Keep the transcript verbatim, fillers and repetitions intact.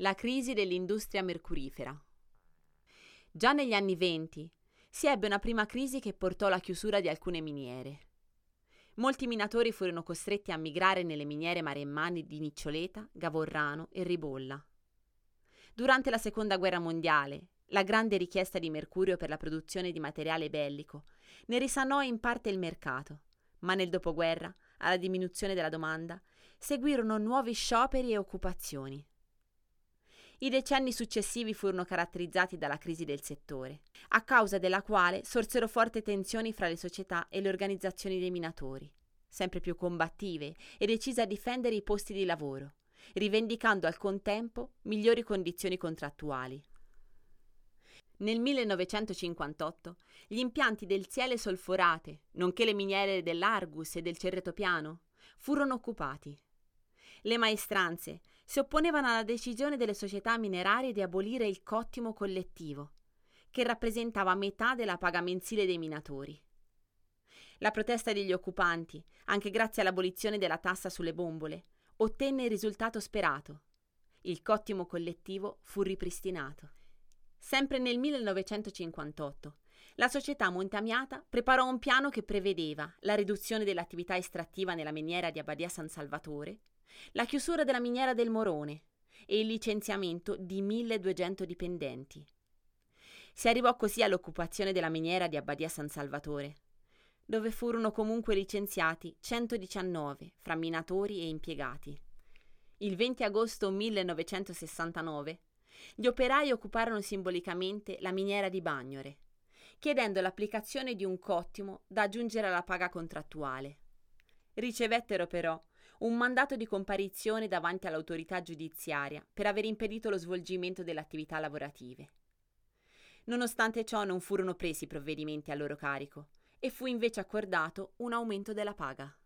La crisi dell'industria mercurifera. Già negli anni venti si ebbe una prima crisi che portò alla chiusura di alcune miniere. Molti minatori furono costretti a migrare nelle miniere maremmane di Niccioleta, Gavorrano e Ribolla. Durante la Seconda Guerra Mondiale, la grande richiesta di mercurio per la produzione di materiale bellico ne risanò in parte il mercato, ma nel dopoguerra, alla diminuzione della domanda, seguirono nuovi scioperi e occupazioni. I decenni successivi furono caratterizzati dalla crisi del settore, a causa della quale sorsero forti tensioni fra le società e le organizzazioni dei minatori, sempre più combattive e decise a difendere i posti di lavoro, rivendicando al contempo migliori condizioni contrattuali. Nel millenovecentocinquantotto gli impianti del Siele Solforate, nonché le miniere dell'Argus e del Cerretopiano, furono occupati. Le maestranze si opponevano alla decisione delle società minerarie di abolire il cottimo collettivo, che rappresentava metà della paga mensile dei minatori. La protesta degli occupanti, anche grazie all'abolizione della tassa sulle bombole, ottenne il risultato sperato. Il cottimo collettivo fu ripristinato. Sempre nel millenovecentocinquantotto, la società Monte Amiata preparò un piano che prevedeva la riduzione dell'attività estrattiva nella miniera di Abbadia San Salvatore, la chiusura della miniera del Morone e il licenziamento di milleduecento dipendenti. Si arrivò così all'occupazione della miniera di Abbadia San Salvatore, dove furono comunque licenziati centodiciannove fra minatori e impiegati. Il venti agosto millenovecentosessantanove gli operai occuparono simbolicamente la miniera di Bagnore, chiedendo l'applicazione di un cottimo da aggiungere alla paga contrattuale. Ricevettero però un mandato di comparizione davanti all'autorità giudiziaria per aver impedito lo svolgimento delle attività lavorative. Nonostante ciò non furono presi provvedimenti a loro carico e fu invece accordato un aumento della paga.